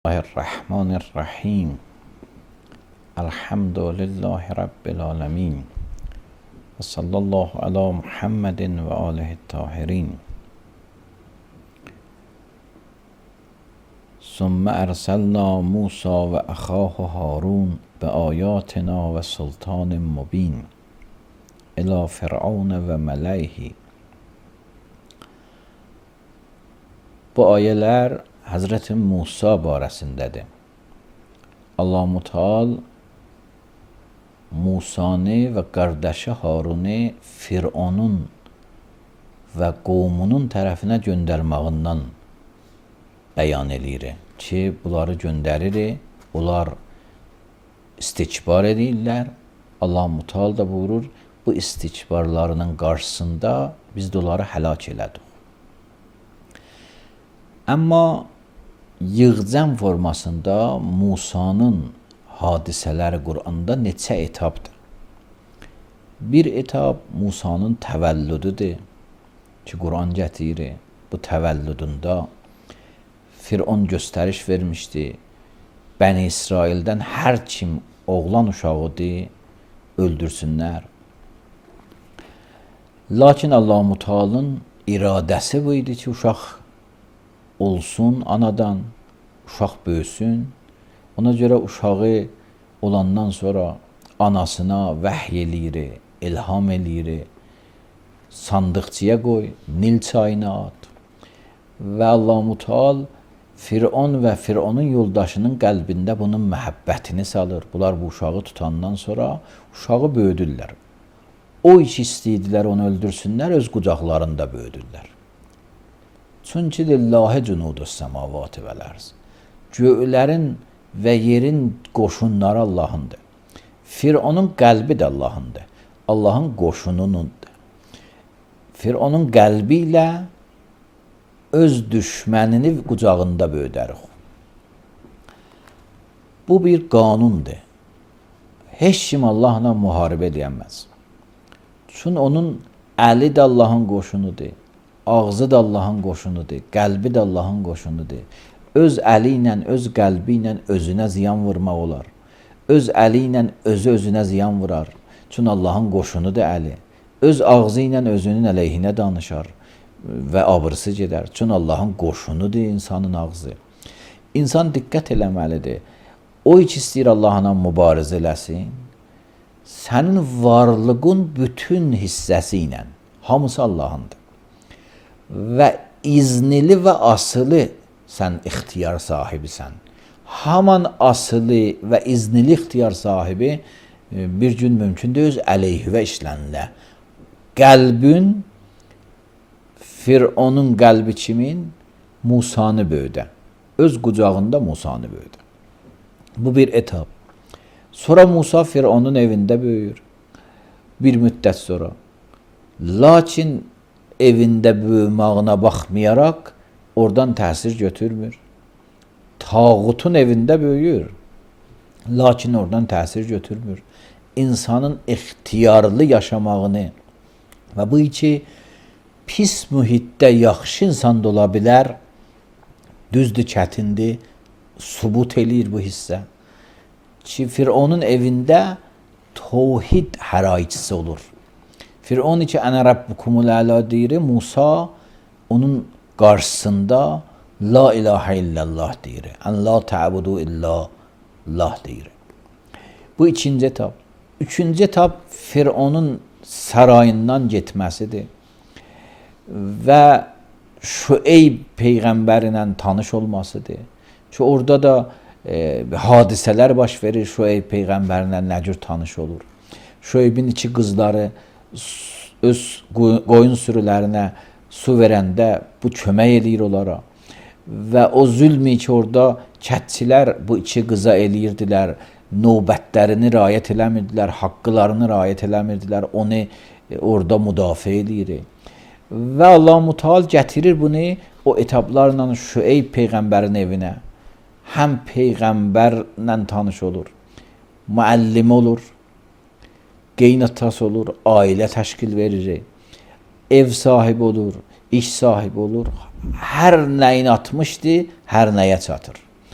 الرحمن الرحیم. الحمد لله رب العالمین و صلی الله علی محمد و آله الطاهرین. ثم ارسلنا موسی و اخاه هارون بآیاتنا و سلطان مبین الی فرعون و ملئه. Bu ayələr Həzrəti Musa barəsindədir. Allah-u Teala Musanı və qardaşı Harunu Fironun və qovmunun tərəfinə göndərməyindən bəyan eləyir ki, bunları göndərir, onlar istikbar edirlər. Allah-u Teala da buyurur, bu istikbarlarının qarşısında biz də onları həlak elədik. Amma yığcam formasında Musanın hadisələri Quranda neçə etapdır. Bir etap Musanın təvəllüdüdür ki, Quran gətirir. Bu təvəllüdündə Firon göstəriş vermişdi. Bəni İsraildən hər kim oğlan uşağıdır, öldürsünlər. Lakin Allah-u Teala'nın iradəsi bu idi ki, uşaq olsun anadan, uşaq böyüsün. Ona görə uşağı olandan sonra anasına vəhy eləyir, ilham eləyir. Sandıqçıya qoy, Nil çayına at. Və Allah-u Teala Firon və Fironun yoldaşının qəlbində bunun məhəbbətini salır. Bunlar bu uşağı tutandan sonra uşağı böyüdürlər. O iş istəyirdilər, onu öldürsünlər, öz qucaqlarında böyüdürlər. Çünki lillahi cunudus semavati vel arz. Göylərin və yerin qoşunları Allahındır. Fironun qəlbi də Allahındır. Allahın qoşununundur. Fironun qəlbi ilə öz düşmənini qucağında böyüdərik. Bu bir qanundur. Heç kim Allahla müharibə edəməz. Çünki onun əli də Allahın qoşunudur. Ağzı da Allahın qoşunudur, qəlbi də Allahın qoşunudur. Öz əli ilə, öz qəlbi ilə özünə ziyan vurmaq olar. Öz əli ilə özünə ziyan vurar. Çünki Allahın qoşunudur əli. Öz ağzı ilə özünün əleyhinə danışar və abırsı gedər. Çünki Allahın qoşunudur insanın ağzı. İnsan diqqət eləməlidir. O hiç istəyir Allahla mübarizə eləsin. Sənin varlığın bütün hissəsi ilə, hamısı Allahındır. Və iznili və asılı sən ixtiyar sahibisən. Haman asılı və iznili ixtiyar sahibi bir gün mümkündür öz əleyhivə işlənlə. Qəlbün Fironun qəlbi kimin? Musanı böyüdə. Öz qucağında Musanı böyüdə. Bu bir etap. Sonra Musa Fironun evində böyür. Bir müddət sonra. Lakin evində böyümağına baxmayaraq oradan təsir götürmür. Tağutun evində böyüyür. Lakin oradan təsir götürmür. İnsanın ixtiyarlı yaşamağını və bu iki pis mühitdə yaxşı insan da ola bilər. Düzdür, çətindir. Subut eləyir bu hissə. Ki Fironun evində tevhid hərayçisi olur. Firon ki ənə Rabbukumul əla deyir, Musa onun qarşısında la ilahe illallah deyir. Ən la ta'budu illallah deyir. Bu ikinci etap. Üçüncü etap Fironun sarayından getməsidir. Və Şüeyb peyğəmbər ilə tanış olmasıdır. Ki orada da hadisələr baş verir. Şüeyb peyğəmbərlə nə cür tanış olur. Şüeybin iki qızları öz qoyun sürülərinə su verəndə bu kömək eləyir onlara. Və o zülmü ki orada kətçilər bu iki qıza eləyirdilər, növbətlərini riayət eləmirdilər, haqqlarını riayət eləmirdilər, onu orada müdafiə eləyir. Və Allah-u Teala gətirir bunu o etaplarla Şüeyb peyğəmbərin evinə. Həm peyğəmbərlə tanış olur, müəllim olur, qeynatası olur, ailə təşkil verir, ev sahibi olur, iş sahibi olur. Hər nəyin atmışdı, hər nəyə çatır.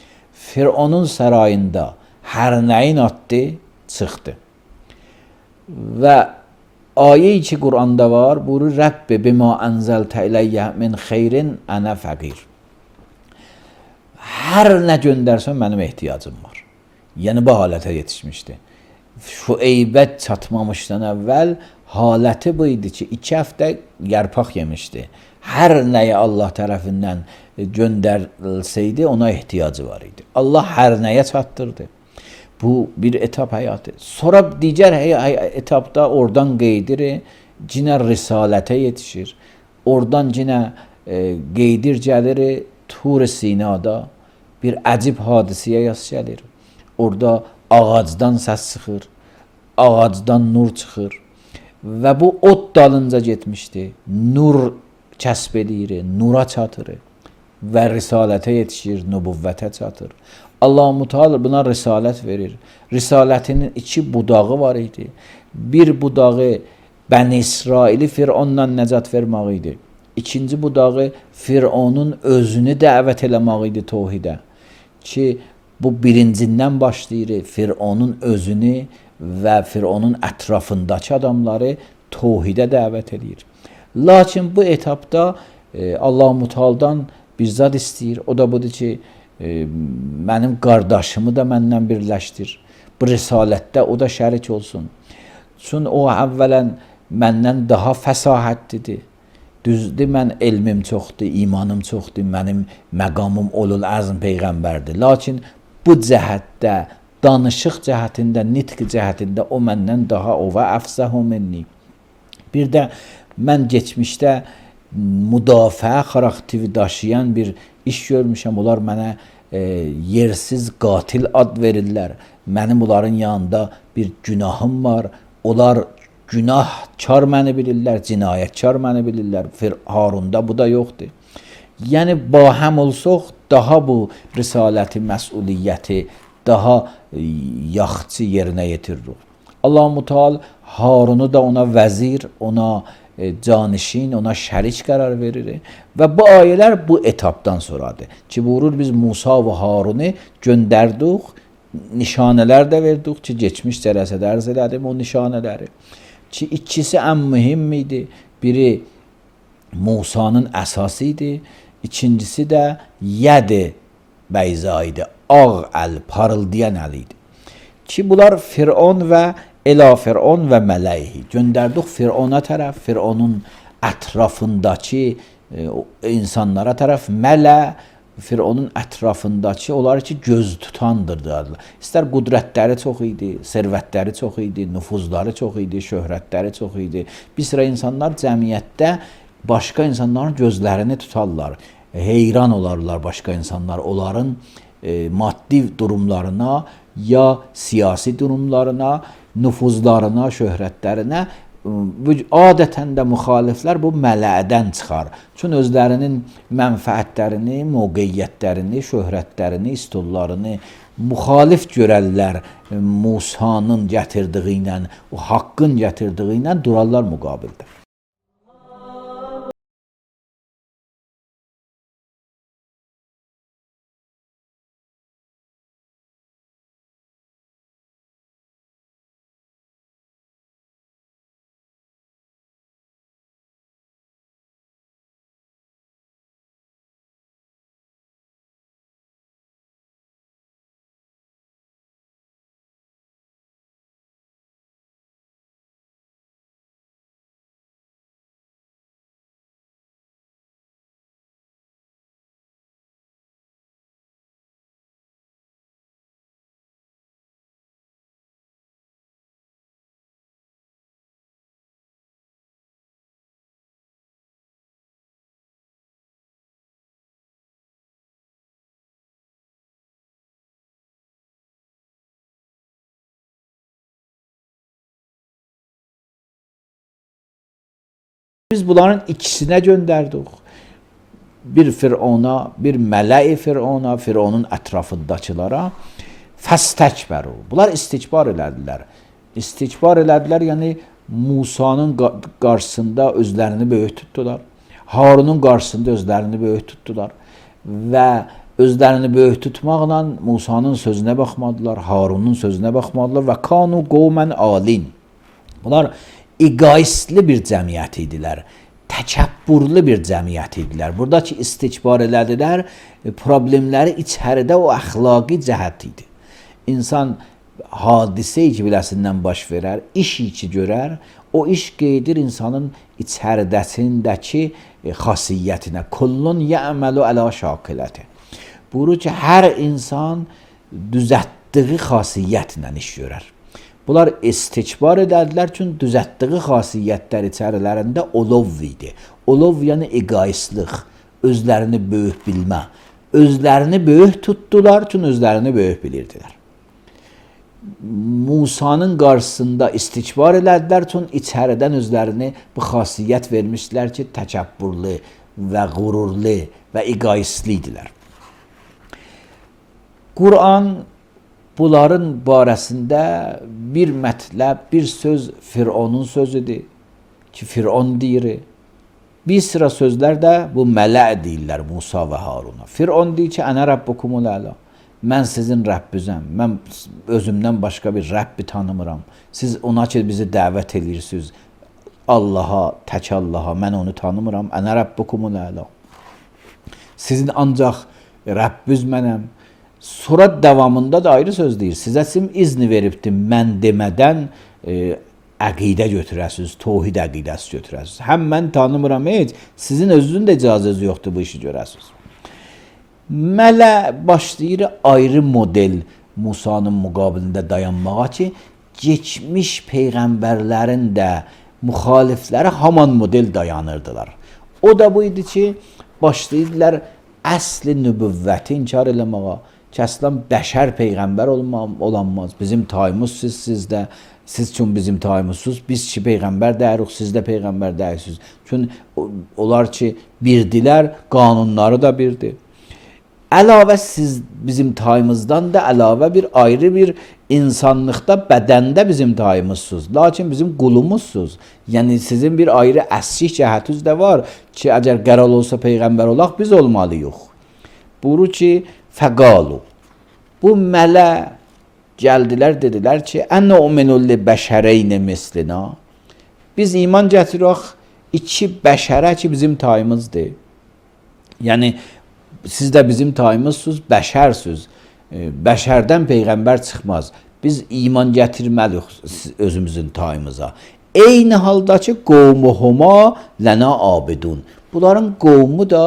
Fironun sarayında hər nəyin atdı, çıxdı. Və ayə-i ki Quranda var, buyurur Rəbbi bima ənzəltə iləyyə min xeyrin ənə fəqir. Hər nə göndərsən mənim ehtiyacım var. Yəni bu halətə yetişmişdi. Şüeybə çatmamışdan əvvəl haləti bu idi ki, 2 həftə yarpaq yemişdi. Hər nəyə Allah tərəfindən göndərilsəydi ona ehtiyacı var idi. Allah hər nəyə çatdırdı. Bu bir etap həyatı. Sonra digər etapda oradan qeydir, cinə risalətə yetişir. Oradan cinə qeydir gəlir Tur Sinada bir əcib hadisəyə yas gəlir. Orada ağacdan səs çıxır, ağacdan nur çıxır və bu od dalınca getmişdi. Nur kəsb edir, nura çatır və risalətə yetişir, nübüvvətə çatır. Allah-u Teala buna risalət verir. Risalətinin 2 budağı var idi. Bir budağı Bəni İsraili Firondan nəcat vermək idi. İkinci budağı Fironun özünü dəvət eləmək idi tohidə. Ki bu birincindən başlayır. Fironun özünü və Fironun ətrafındakı adamları tohidə dəvət edir. Lakin bu etapda Allah-u Teala'dan bir zad istəyir. O da budur ki, mənim qardaşımı da məndən birləşdir. Bu risalətdə o da şərik olsun. Çünki o əvvələn məndən daha fəsahətlidir. Düzdür, mən elmim çoxdur, imanım çoxdur, mənim məqamım ulul əzm peyğəmbərdir. Lakin bu cəhətdə, danışıq cəhətində, nitq cəhətində o məndən daha o və əfsəhu minni. Bir də mən keçmişdə müdafiə xarakteri daşıyan bir iş görmüşəm. Onlar mənə yersiz qatil ad verirlər. Mənim onların yanında bir günahım var. Onlar günahkar məni bilirlər, cinayətkar məni bilirlər. Harunda bu da yoxdur. Yəni bahəm olsaq daha bu risaləti, məsuliyyəti daha yaxçı yerinə yetiririk. Allah-u Teala Harunu da ona vəzir, ona canişin, ona şərik qərar verir. Və bu ayələr bu etapdan sonradır. Ki buyurur biz Musa və Harunu göndərdik, nişanələr də verdik ki, geçmiş cələsədə ərz elədim o nişanələri. Ki ikisi ən mühim idi. Biri Musa'nın əsası idi. İkincisi də Yəd-i Bəyza idi. Ağ əl, parıldayan əl idi. Ki bunlar Firon və Ela Firon və mələyihi. Göndərdik Firona tərəf, Fironun ətrafındakı insanlara tərəf, mələ Fironun ətrafındakı onlar ki göz tutandırdı. İstər qudrətləri çox idi, servətləri çox idi, nüfuzları çox idi, şöhrətləri çox idi. Bir sıra insanlar cəmiyyətdə başqa insanların gözlərini tutarlar. Heyran olarlar başqa insanlar onların maddi durumlarına ya siyasi durumlarına, nüfuzlarına, şöhrətlərinə. Adətən də müxaliflər bu mələədən çıxar. Çünki özlərinin mənfəətlərini, mövqeyyətlərini, şöhrətlərini, istullarını müxalif görərlər Musanın gətirdiyi ilə, o haqqın gətirdiyi ilə durarlar müqabildə. Biz bunların ikisinə göndərdik. Bir Firona, bir mələ'i Firona, Fironun ətrafındakılara fəstəkbəru. Bunlar istikbar elədilər. İstikbar elədilər, yəni Musanın qarşısında özlərini böyük tutdular. Harunun qarşısında özlərini böyük tutdular. Və özlərini böyük tutmaqla Musanın sözünə baxmadılar, Harunun sözünə baxmadılar və kanu qovmən alin. Bunlar egoistli bir cəmiyyət idilər, təkəbbürlü bir cəmiyyət idilər. Buradakı istikbar elədilər, problemləri içəridə o əxlaqi cəhət idi. İnsan hadisə iqbiləsindən baş verər, iş ki görər, o iş qeydir insanın içəridəsindəki xasiyyətinə. Kullun yəməlu əla şakiləti. Buyurur ki, hər insan düzətdiyi xasiyyətlə iş görər. Bunlar istikbar edədilər ki, düzətdiyi xasiyyətlər içərilərində olov idi. Olov yəni egoistlik, özlərini böyük bilmə. Özlərini böyük tutdular ki, özlərini böyük bilirdilər. Musanın qarşısında istikbar elədilər ki, içəridən özlərini bu xasiyyət vermişdilər ki, təkəbbürlü və qürurlu və egoistli idilər. Quran bunların barəsində bir mətləb, bir söz Fironun sözüdür ki, Firon deyir. Bir sıra sözlər də bu mələ deyirlər Musa və Haruna. Firon deyir ki, ənə rabbukumul əla. Mən sizin Rəbbinizəm. Mən özümdən başqa bir Rəbbi tanımıram. Siz ona ki, bizi dəvət edirsiniz. Allaha, tək Allaha, mən onu tanımıram. Ənə rabbukumul əla. Sizin ancaq Rəbbiniz mənəm. Sonra davamında da ayrı söz deyir. Sizə kim izni veribdim mən demədən əqidə götürəsiniz, tohid əqidəsi götürəsiniz. Həm mən tanımıram heç, sizin özünün də icazəsi yoxdur bu işi görəsiniz. Mələ başlayır ayrı model Musanın müqabilində dayanmağa ki, geçmiş peyğəmbərlərin də müxalifləri haman model dayanırdılar. O da bu idi ki, başlayırdılar əsli nübüvvəti inkar eləməyə. Ki, əslən bəşər peyğəmbər olanmaz. Bizim tayımız sizdə, siz üçün bizim tayımızsınız. Biz ki, peyğəmbər dəyirik, siz də peyğəmbər dəyirsiniz. Çünki onlar ki, birdilər, qanunları da birdir. Əlavə siz bizim tayımızdan da əlavə bir ayrı bir insanlıqda, bədəndə bizim tayımızsınız. Lakin bizim qulumuzsunuz. Yəni sizin bir ayrı əsrik cəhətiniz də var ki, əgər qərar olsa peyğəmbər olaq, biz olmalıyıq. Buyurur ki, fəqalu. Bu mələ gəldilər, dedilər ki, ənə umenulli bəşəreyni mislina. Biz iman gətirək iki bəşərə ki, bizim tayımızdır. Yəni, siz də bizim tayımızsınız, bəşərsiniz. Bəşərdən peyğəmbər çıxmaz. Biz iman gətirməliyik özümüzün tayımıza. Eyni halda ki, qovmuhuma lənə abidun. Bunların qovmu da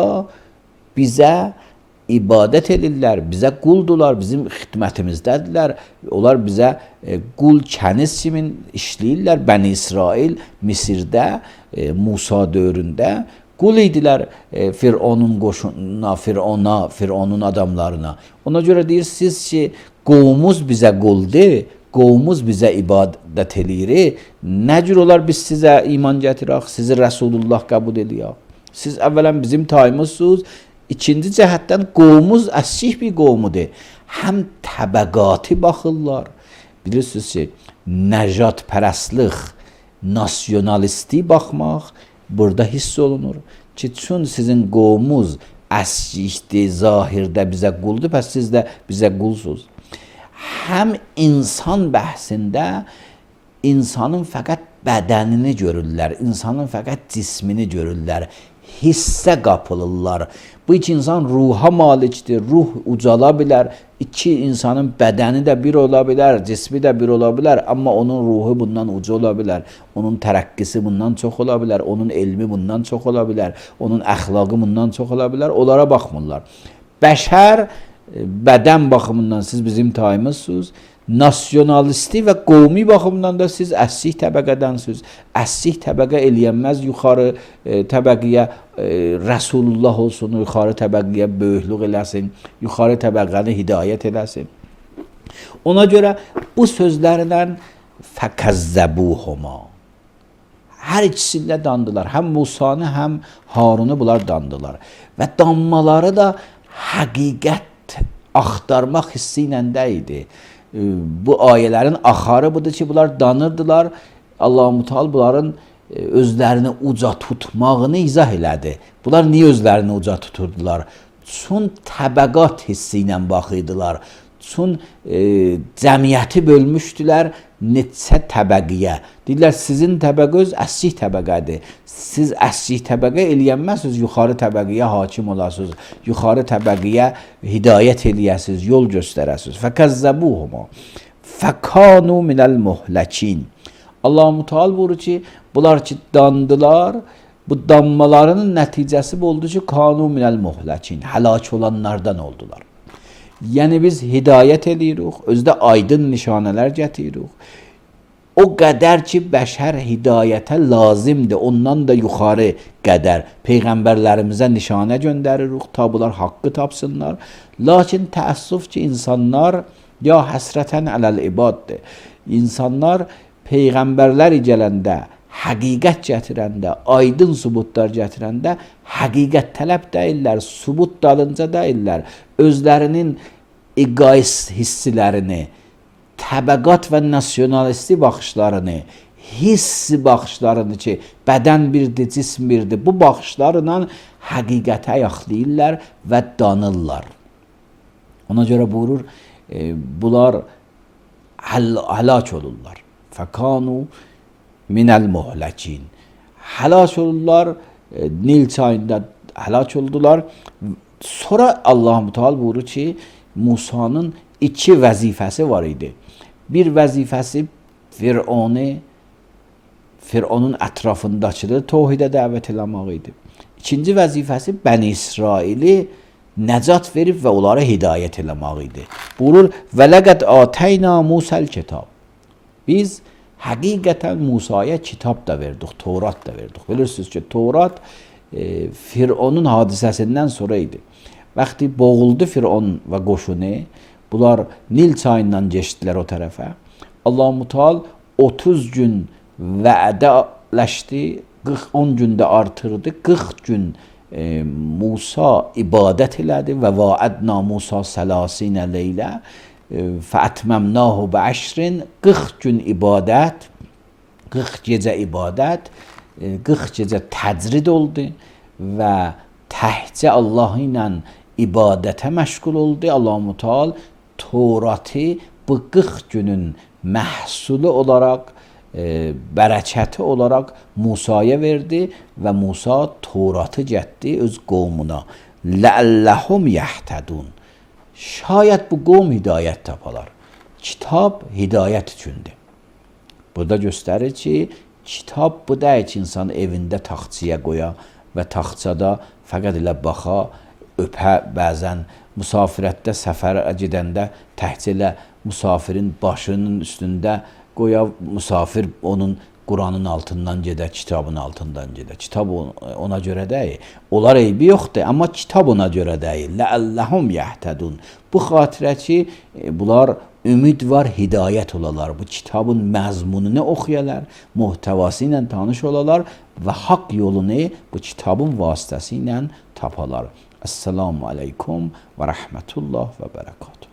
bizə ibadət edirlər, bizə quldular, bizim xidmətimizdədirlər. Onlar bizə qul kəniz kimi işləyirlər. Bəni İsrail Misirdə, Musa dövründə qul idilər Fironun qoşununa, Fironun adamlarına. Ona görə deyirsiniz ki, qovumuz bizə quldur, qovumuz bizə ibadət edir. Nə cür olar biz sizə iman gətirək, sizi Rəsulullah qəbul edək? Siz əvvələn bizim tayımızsınız. İkinci cəhətdən qovumuz əsrik bir qovmudur. Həm təbəqati baxırlar. Bilirsiniz ki, nəcat pərəstlik, nasyonalisti baxmaq burada hiss olunur. Ki, çün sizin qovumuz əsrikdir, zahirdə bizə quldur, pəs siz də bizə qulsuz. Həm insan bəhsində insanın fəqət bədənini görürlər, insanın fəqət cismini görürlər, hissə qapılırlar. Bu iki insan ruha malikdir, ruh ucala bilər, iki insanın bədəni də bir ola bilər, cismi də bir ola bilər, amma onun ruhu bundan uca ola bilər, onun tərəqqisi bundan çox ola bilər, onun elmi bundan çox ola bilər, onun əxlaqı bundan çox ola bilər, onlara baxmırlar. Bəşər, bədən baxımından siz bizim tayımızsınız, nasyonalisti və qovmi baxımdan da siz əsrik təbəqədənsiniz. Əsrik təbəqə eləyənməz yuxarı təbəqiyə Rəsulullah olsun, yuxarı təbəqiyə böyüklük eləsin, yuxarı təbəqəni hidayət eləsin. Ona görə bu sözlərdən fəkəzzəbuhuma. Hər ikisində dandılar. Həm Musanı, həm Harunu bunlar dandılar. Və danmaları da həqiqət axtarmaq hissi ilə də idi. Bu ayələrin axarı budur ki, bunlar danırdılar. Allah-u Teala bunların özlərini uca tutmağını izah elədi. Bunlar niyə özlərini uca tuturdular? Çün təbəqat hissi ilə baxırdılar. Çün cəmiyyəti bölmüşdülər neçə təbəqəyə. Deyirlər sizin təbəqə öz əsrik təbəqədir. Siz əsrik təbəqə eləyənməsiniz, yuxarı təbəqəyə hakim olasınız. Yuxarı təbəqəyə hidayət eləyəsiniz, yol göstərəsiniz. Fəkəzzəbuhuma fəkanu minəl muhləkin. Allah-u Teala buyurur ki, bunlar ki dandılar, bu danmalarının nəticəsi oldu ki, kanu minəl muhləkin, həlak olanlardan oldular. Yəni biz hidayət edirik, özdə aydın nişanələr gətiririk. O qədər ki, bəşər hidayətə lazımdır, ondan da yuxarı qədər peyğəmbərlərimizə nişanə göndəririk, ta bunlar haqqı tapsınlar. Lakin təəssüf ki, insanlar ya həsrətən ələl ibaddır. İnsanlar peyğəmbərlər gələndə, həqiqət gətirəndə, aydın sübutlar gətirəndə həqiqət tələb deyirlər, sübut dalınca deyirlər. Özlərinin egoist hissilərini, təbəqat və nasionalisti baxışlarını, hissi baxışlarını ki, bədən birdir, cism birdir, bu baxışlarla həqiqətə ayaqlayırlar və danırlar. Ona görə buyurur, bunlar həlak olurlar. Fəkanu minəl muhləkin. Həlak olurlar, Nil çayında həlak oldular. Sonra Allah-u Teala buyurur ki, Musa'nın iki vəzifəsi var idi. Bir vəzifəsi Fironun ətrafındakıları təvhidə dəvət eləmək idi. İkinci vəzifəsi Bəni İsraili nəcat verib və onlara hidayət eləmək idi. Buyurur, və ləqəd atəyna Musəl kitab. Biz həqiqətən Musaya kitab da verdik, Tevrat da verdik. Bilirsiniz ki, Tevrat Fironun hadisəsindən sonra idi. Vaxtı boğuldu Firon və qoşunu, bunlar Nil çayından geçdilər o tərəfə. Allah-u Teala 30 gün vədələşdi, 10 gündə artırdı, 40 gün Musa ibadət elədi və vaədna Musa səlasinə leylə fəətməmnahu bə'əşrin 40 gün ibadət, 40 gecə ibadət, 40 gecə təcrid oldu və təhcə Allah ilə ibadətə məşğul oldu. Allah-u Teala Tevratı bu 40 günün məhsulu olaraq, bərəkəti olaraq Musaya verdi və Musa Tevratı getdi öz qovmuna. Ləəlləhum yəhtədun. Şayət bu qovm hidayət tapalar. Kitab hidayət üçündür. Burada göstərir ki, kitab bu deyil ki, insan evində taxtçıya qoya və taxtçada fəqət elə baxa, öpə, bəzən musafirətdə, səfərə gedəndə təhcə elə musafirin başının üstündə qoya, musafir onun Quranın altından gedə, kitabın altından gedə. Kitab ona görə deyil. Onlar eybi yoxdur, amma kitab ona görə deyil. Ləəlləhum yəhtədun. Bu xatirə ki, bunlar ümid var, hidayət olalar. Bu kitabın məzmununu oxuyalar, muhtəvası ilə tanış olalar və haqq yolunu bu kitabın vasitəsi ilə tapalar. Esselamu aleykum və rəhmətullah və bərəkatuhu.